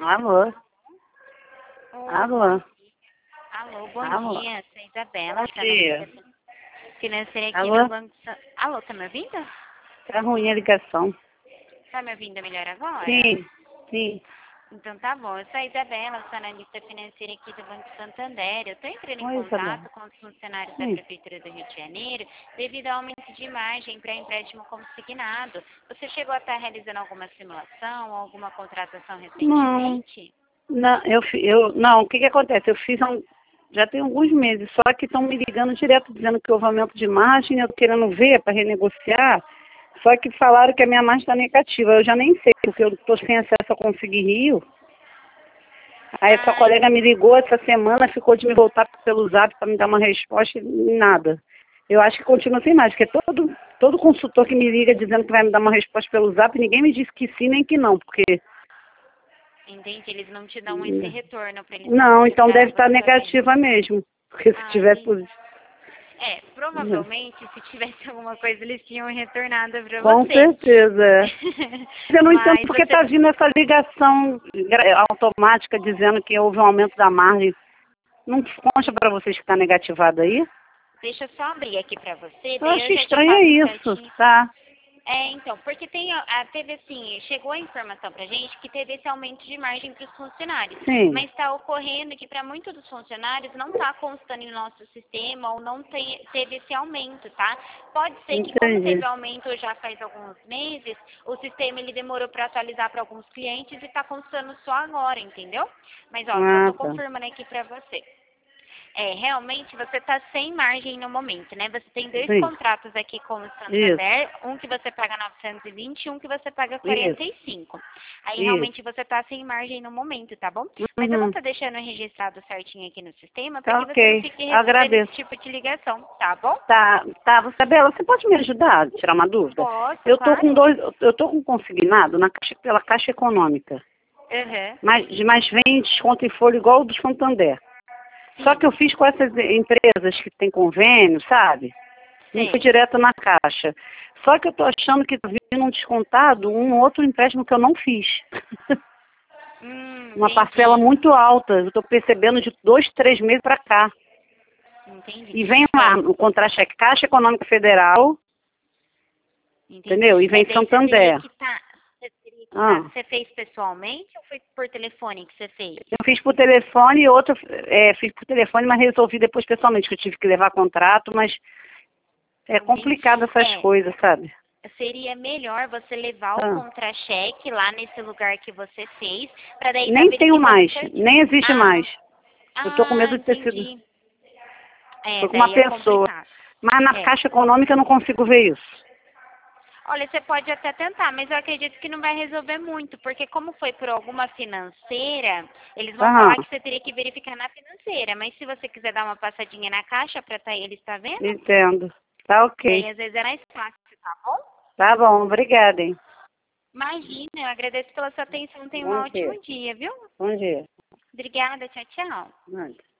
Alô? Oi. Alô? Alô, bom Alô? dia. Sou a Isabela, Bom da dia. analista financeira aqui no Alô? Banco Alô, tá me ouvindo? Tá ruim a ligação. Tá me ouvindo melhor agora? Sim, sim. Então tá bom. Eu sou a Isabela, sou analista financeira aqui do Banco Santander. Eu estou entrando em Oi, contato Isabela. com os funcionários da Sim. Prefeitura do Rio de Janeiro devido ao aumento de margem para empréstimo consignado. Você chegou a estar realizando alguma simulação ou alguma contratação Não, recentemente? não, não, o que que acontece? Eu fiz já tem alguns meses, só que estão me ligando direto dizendo que houve aumento de margem, eu tô querendo ver para renegociar, só que falaram que a minha margem está negativa, eu já nem sei, porque eu estou sem acesso a Conseguir Rio. Aí essa Ah, colega me ligou essa semana, ficou de me voltar pelo zap para me dar uma resposta e nada. Eu acho que continua sem mais, porque todo consultor que me liga dizendo que vai me dar uma resposta pelo zap, ninguém me disse que sim nem que não, porque... entendi. Eles não te dão esse retorno para eles Não, então deve estar para saber. negativa mesmo, porque se Ah, tiver... entendi. Provavelmente, se tivesse alguma coisa, eles tinham retornado para Com você. certeza. Eu não entendo Mas porque você... está vindo essa ligação automática dizendo que houve um aumento da margem. Não consta para vocês que está negativado aí? Deixa eu só abrir aqui para você, Eu daí acho eu já te estranho é passo isso, certinho. tá? Então, porque teve assim, chegou a informação pra gente que teve esse aumento de margem para os funcionários, Sim, mas está ocorrendo que para muitos dos funcionários não está constando em nosso sistema ou não teve esse aumento, tá? Pode ser que como entendi. teve aumento já faz alguns meses, o sistema ele demorou para atualizar para alguns clientes e está constando só agora, entendeu? Mas ó, já Ah, estou tá. confirmando aqui para você. Realmente você está sem margem no momento, né? Você tem dois Sim, contratos aqui com o isso, Santander, um que você paga 920 e um que você paga isso, 45. Aí isso. realmente você está sem margem no momento, tá bom? Mas eu vou Uhum. estar deixando registrado certinho aqui no sistema para Tá que você não ok, fique recebendo esse agradeço. tipo de ligação, tá bom? Tá, Isabela, você pode me ajudar a tirar uma dúvida? Posso, Eu tô com claro. eu tô com consignado pela Caixa Econômica, Uhum. mas vem desconto em folha igual o do Santander. Só que Sim, eu fiz com essas empresas que tem convênio, sabe? Não foi sei. direto na Caixa. Só que eu tô achando que tá vindo um descontado, um outro empréstimo que eu não fiz. Uma parcela Entendi. muito alta. Eu tô percebendo de 2, 3 meses para cá. Entendi. E vem lá o contra-cheque Caixa Econômica Federal, Entendi. entendeu? E vem Daí você teria Santander. que estar. Você teria que Ah, estar. Você fez pessoalmente ou foi por telefone que você fez? eu fiz por telefone e outra, fiz por telefone, mas resolvi depois pessoalmente, que eu tive que levar contrato, mas é Entendi. complicado essas coisas, sabe? Seria melhor você levar o Ah, contra-cheque lá nesse lugar que você fez, para daí estar nem tenho verificando mais, certinho. nem existe mais. Eu tô com medo de ter sido. Entendi. Foi com uma Daí é pessoa. complicado. Mas na É. Caixa Econômica eu não consigo ver isso. Olha, você pode até tentar, mas eu acredito que não vai resolver muito, porque como foi por alguma financeira, eles vão Aham, falar que você teria que verificar na financeira, mas se você quiser dar uma passadinha na caixa para eles, tá vendo? entendo. Tá Daí ok. às vezes é mais fácil, tá bom? Tá bom, obrigada, hein? Imagina, eu agradeço pela sua atenção. Tenha um Bom ótimo dia. dia, viu? Bom dia. Obrigada, tchau, tchau. Nada.